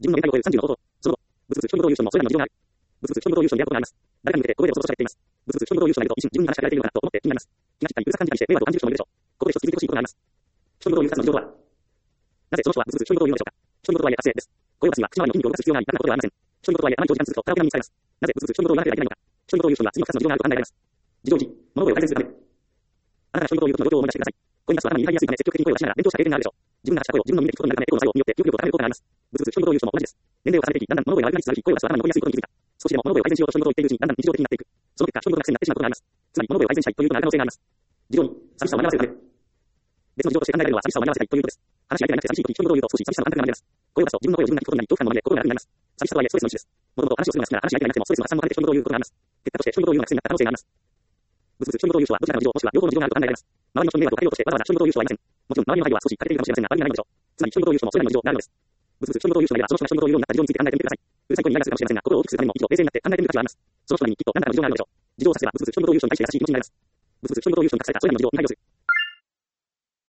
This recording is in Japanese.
自分の限界を超える30のこと。その後、物々人々優勝もそれらの事情がある。物々人々優勝のやることがあります。誰かに向けてここでを想像しています。物々人々優勝がいると一瞬自分に話しかけられているのかなと思って気になります。気が散ったり、うるさ感じたりして迷惑を感じる人もいるでしょう。ここで一つ気づいてほしいことがあります。人々を許さずの事情とは、なぜその人は物々人々を言うのでしょうか。人々とはいえ達成です。これを私は口周りの筋肉を動かす必要があり、楽なことではありません。人々とはいえあまり長時間続くとカラオケ並みに使えます。なぜ物々人々を言わなければいけないのか。人々を言う人には次の2つの事情があると考えられます。事情1、物事を改善するため。あなたが人々を言う時の状況を思い出してください。これには頭に入りやすいため積極的に声を出しながら勉強した経験があるでしょう。自分が発した声を自分の耳で聞くことになるためエコーの作用によって記憶力を高めることがあります。物々人々を言う人も同じです。年齢を重ねていき、だんだん物事が悪くなりつつあるし、声を出すと頭に残りやすいことに気づいた。少しでも物事を改善しようと人々を言っているうちにだんだん日常的になっていく。その結果、人々が癖になってしまうことがあります。つまり物事を改善したいということがある可能性があります。事情2、寂しさを紛らわせるため。別の事情として考えられるのは寂しさを紛らわせたいということです。話し相手がいなくて寂しい時、人々を言うと少し寂しさの感覚が生まれます。声を出すと自分の声を自分が聞くことになり恐怖感も生まれ心が楽になります。寂しさとはいえストレスの一種です。もともと話をするのが好きなら話し相手がいなくてもストレスの発散も兼ねて人々を言うことがあります。結果として人々を言うのが癖になった可能性があります。物々人々を言う人はどちらかの事情もしくは両方の事情があると考えられます。周りの人に迷惑をかけようとしてわざわざ人々を言う人はいません。もちろん周りの配慮は少し欠けているかもしれませんが、悪意はないのでしょう。つまり人々を言う人もそれらの事情があるのです。物々人々を言う人がいればその人が人々を言うようになった事情について考えてみてください。うるさい声にイライラするかもしれませんが、心を大きくするためにも一度冷静になって考えてみる価値はあります。その人なりにきっと何らかの事情があるのでしょう。事情を指せば物々人々を言う人に対して優しい気持ちになります。物々人々を言う人に託されたそれらの事情に配慮する。